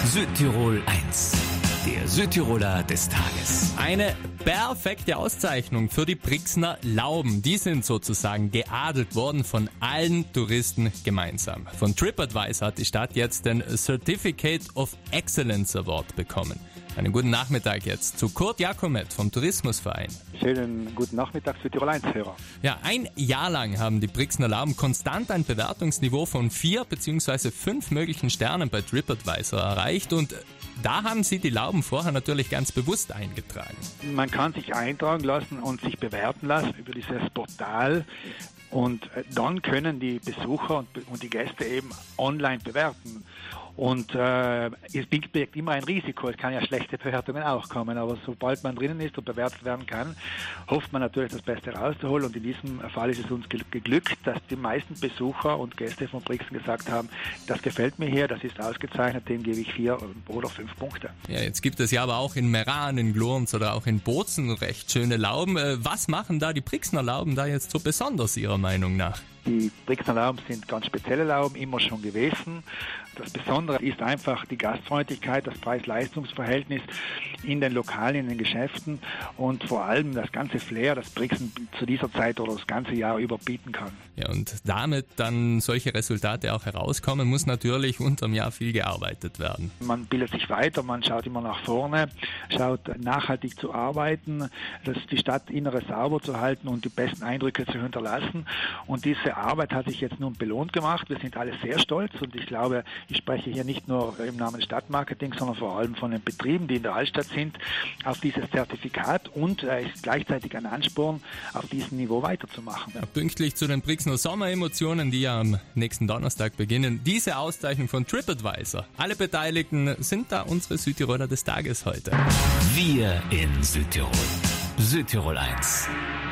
Südtirol 1, der Südtiroler des Tages. Eine perfekte Auszeichnung für die Brixner Lauben. Die sind sozusagen geadelt worden von allen Touristen gemeinsam. Von TripAdvisor hat die Stadt jetzt den Certificate of Excellence Award bekommen. Einen guten Nachmittag jetzt zu Kurt Jakomet vom Tourismusverein. Schönen guten Nachmittag für Tirol 1-Hörer. Ja, ein Jahr lang haben die Brixner Lauben konstant ein Bewertungsniveau von 4 bzw. 5 möglichen Sternen bei TripAdvisor erreicht und da haben Sie die Lauben vorher natürlich ganz bewusst eingetragen. Man kann sich eintragen lassen und sich bewerten lassen über dieses Portal. Und dann können die Besucher und die Gäste eben online bewerten. Und es birgt immer ein Risiko. Es kann ja schlechte Bewertungen auch kommen. Aber sobald man drinnen ist und bewertet werden kann, hofft man natürlich, das Beste rauszuholen. Und in diesem Fall ist es uns geglückt, dass die meisten Besucher und Gäste von Brixen gesagt haben, das gefällt mir hier, das ist ausgezeichnet, dem gebe ich 4 oder 5 Punkte. Ja, jetzt gibt es ja aber auch in Meran, in Glurns oder auch in Bozen recht schöne Lauben. Was machen da die Brixner Lauben da jetzt so besonders Ihrer Meinung nach? Die Brixner Lauben sind ganz spezielle Lauben, immer schon gewesen. Das Besondere ist einfach die Gastfreundlichkeit, das Preis-Leistungs-Verhältnis in den Lokalen, in den Geschäften und vor allem das ganze Flair, das Brixen zu dieser Zeit oder das ganze Jahr über bieten kann. Ja, und damit dann solche Resultate auch herauskommen, muss natürlich unterm Jahr viel gearbeitet werden. Man bildet sich weiter, man schaut immer nach vorne, schaut nachhaltig zu arbeiten, die Stadtinnere sauber zu halten und die besten Eindrücke zu hinterlassen. Und diese Arbeit hat sich jetzt nun belohnt gemacht. Wir sind alle sehr stolz und ich glaube, ich spreche hier nicht nur im Namen des Stadtmarketings, sondern vor allem von den Betrieben, die in der Altstadt sind, auf dieses Zertifikat und ist gleichzeitig ein Ansporn, auf diesem Niveau weiterzumachen. Ja, pünktlich zu den Brixner Sommeremotionen, die ja am nächsten Donnerstag beginnen, diese Auszeichnung von TripAdvisor. Alle Beteiligten sind da unsere Südtiroler des Tages heute. Wir in Südtirol. Südtirol 1.